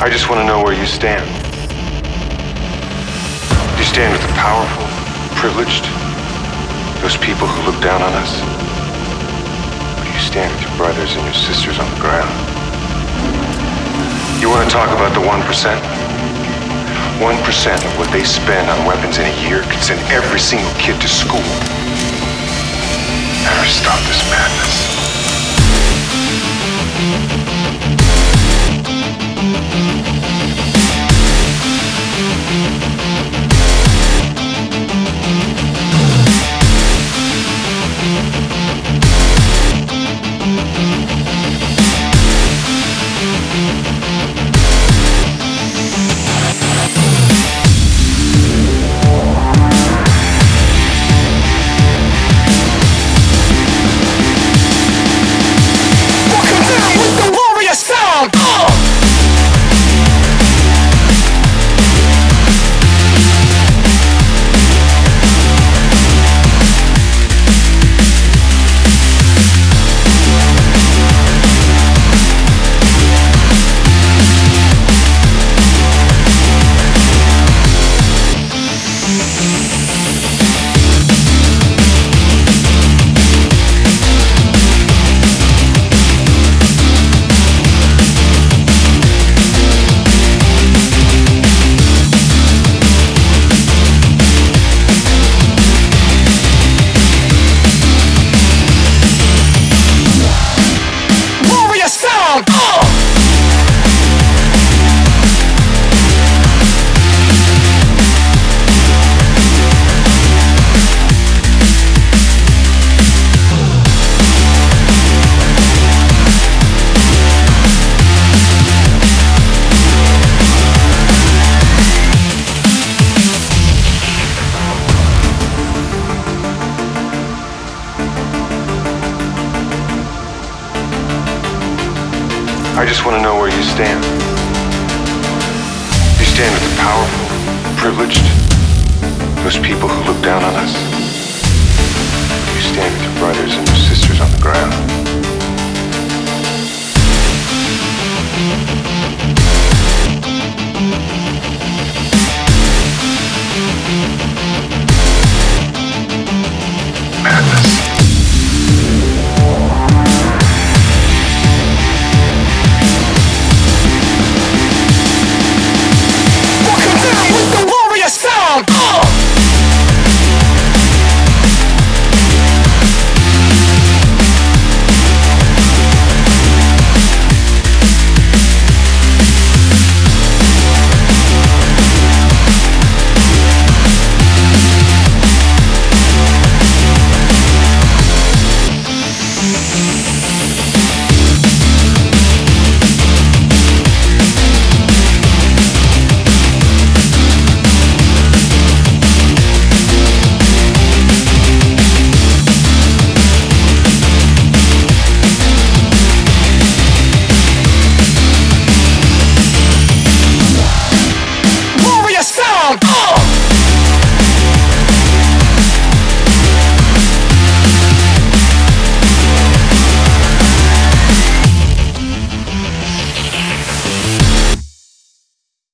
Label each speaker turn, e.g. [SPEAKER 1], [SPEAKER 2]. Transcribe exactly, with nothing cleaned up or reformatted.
[SPEAKER 1] I just want to know where you stand. Do you stand with the powerful, privileged, those people who look down on us? Or do you stand with your brothers and your sisters on the ground? You want to talk about the one percent? one percent of what they spend on weapons in a year could send every single kid to school. Never stop this madness. I just want to know where you stand. You stand with the powerful, privileged, those people who look down on us. You stand with your brothers and your sisters on the ground.